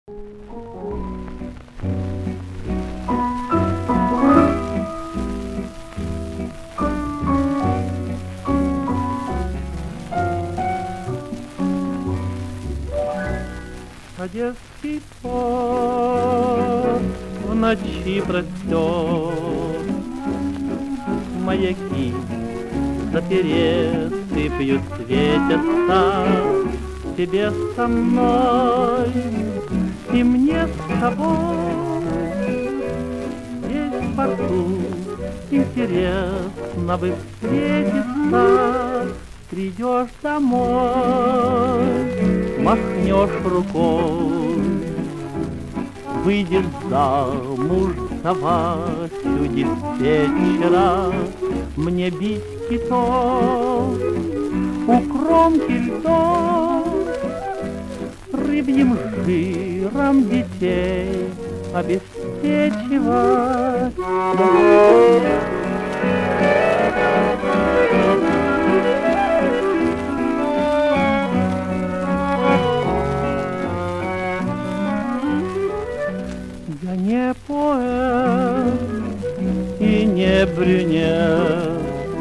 Одесский порт в ночи простер, маяки за пересыпью светятся, тебе со мной и мне с тобой. Здесь в порту интересно бы встретиться, придешь домой, махнешь рукой, выйдешь замуж за Васю диспетчера, мне бить китов у кромки льдов, рыбьим жиром детей обеспечивать. Я не поэт и не брюнет,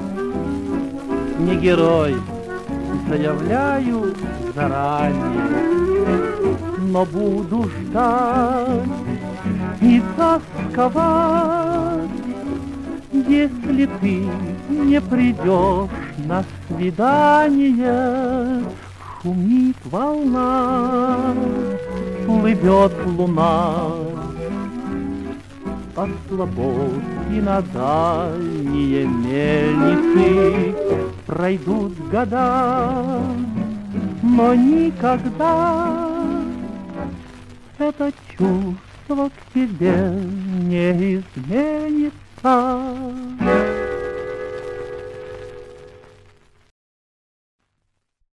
не герой, заявляю заранее, но буду ждать и тосковать, если ты не придешь на свидание. Шумит волна, плывет луна, от слободки на дальние мельницы пройдут года, но никогда это чувство к тебе не изменится.